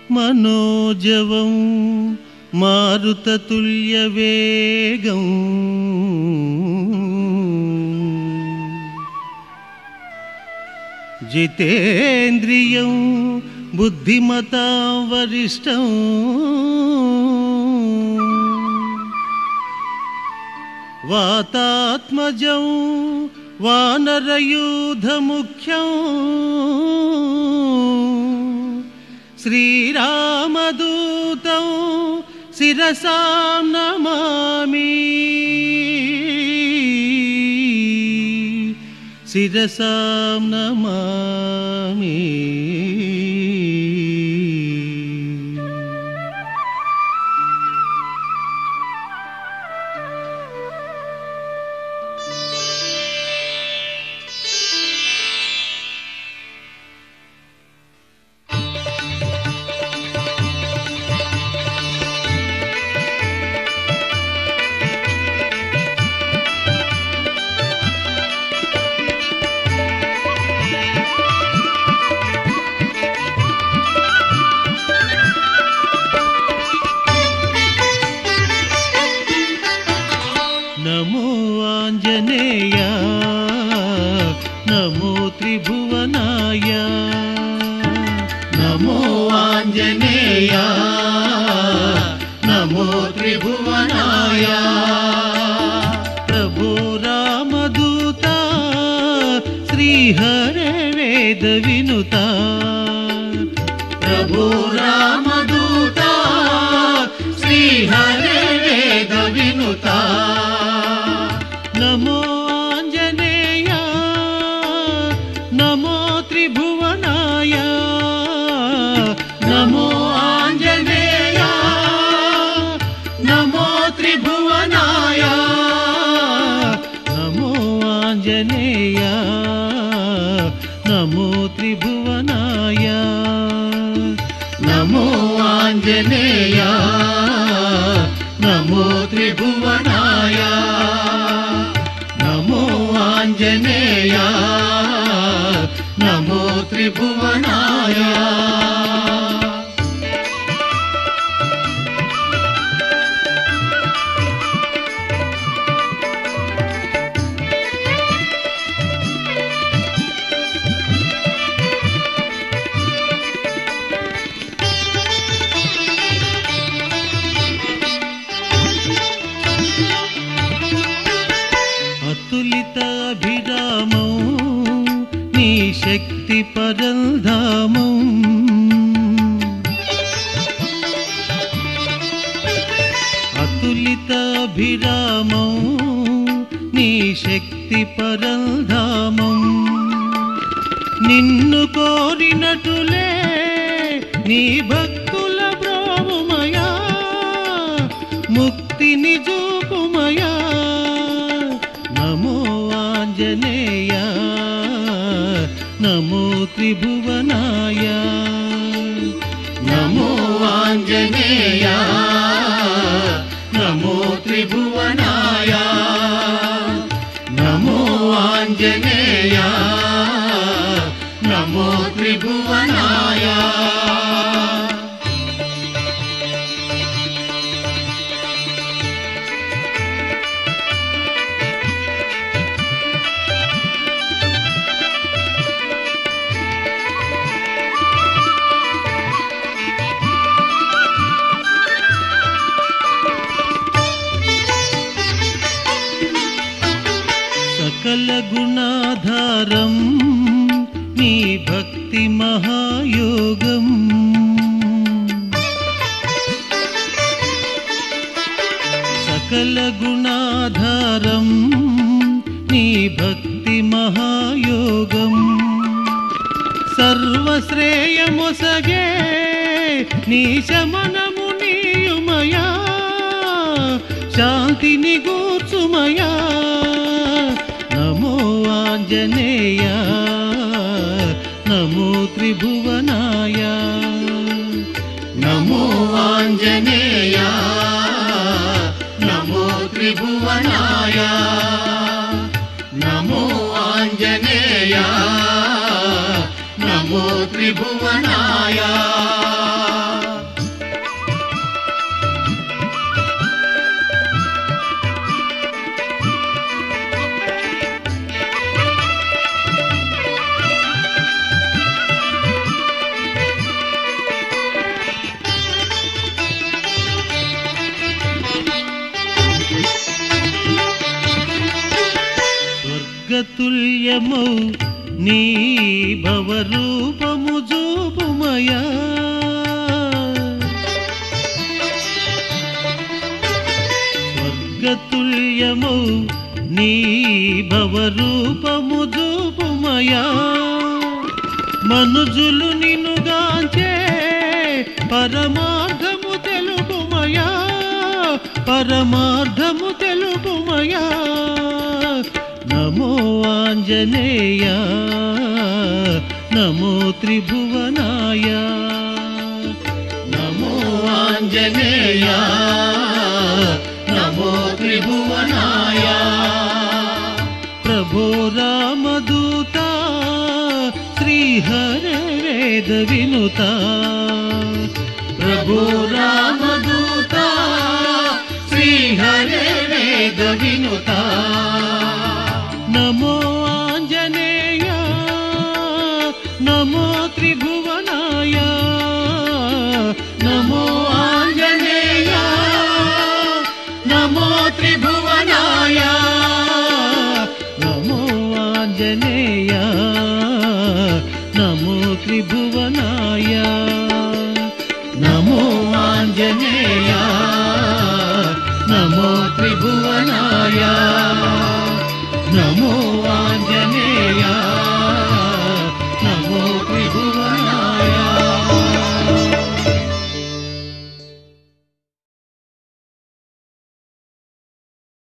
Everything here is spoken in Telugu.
మనోజవం మారుతతుల్యవేగం జితేంద్రియం బుద్ధిమతాం వరిష్టం వాతాత్మజం వానరయూధముఖ్యం శ్రీరామదూతం శిరసాం నమామి శిరసాం నమామి. నమో ఆంజనేయ నమో త్రిభువనాయ నమో ఆంజనేయ నమో త్రిభువనాయ. ప్రభో రామదూత శ్రీహరే వేద వినుత ప్రభో రామదూత శ్రీహరే వేద వినుత. నమో ఆంజనేయ నమో త్రిభువనాయ నమో ఆంజనేయ నమో త్రిభువనాయ నమో ఆంజనేయ నమో త్రిభువనాయ నమో ఆంజనేయ నమో త్రిభువనాయ నమో ఆంజనేయ నమో త్రిభువనాయ. అతులిత అభిరామం నీ శక్తి పరంధామం అతులిత అభిరామం నీ శక్తి పరంధామం. నిన్ను కోరినటులే నీ భక్తుల బ్రోవుమయా ముక్తిని చూపుమయా. నమో ఆంజనేయ నమో త్రిభువనాయ నమో ఆంజనేయ నమో త్రిభువనాయ నమో ఆంజనేయ నమో త్రిభువనాయ. సకల గుణాధారం నీ భక్తి మహాయోగం సకల గుణాధారం నీ భక్తి మహాయోగం. సర్వశ్రేయమొసగే నీ శమనము నీయుమయా శాంతిని గూర్చుమయా. నమో ఆంజనేయ నమో త్రిభువనాయ నమో ఆంజనేయ నమో త్రిభువనాయ నమో ఆంజనేయ నమో త్రిభువనాయ. స్వర్గతుల్యమౌ నీ భవరూపము చూపుమయా స్వర్గతుల్యమౌ నీ భవరూపము చూపుమయా మనుజులు నిన్నుగాంచే పరమార్థము తెలుపుమయా పరమార్థము తెలుపుమయా నమో ఆంజనేయ నమో త్రిభువనాయ నమో ఆంజనేయ నమో త్రిభువనాయ ప్రభో రామదూత శ్రీహరే వేద వినుత ప్రభో రామదూత శ్రీహరే వేద వినుత నమో ఆంజనేయ నమో త్రిభువనాయ నమో ఆంజనేయ నమో త్రిభువనాయ నమో ఆంజనేయ నమో త్రిభువనాయ నమో ఆంజనేయ నమో త్రిభువనాయ నమో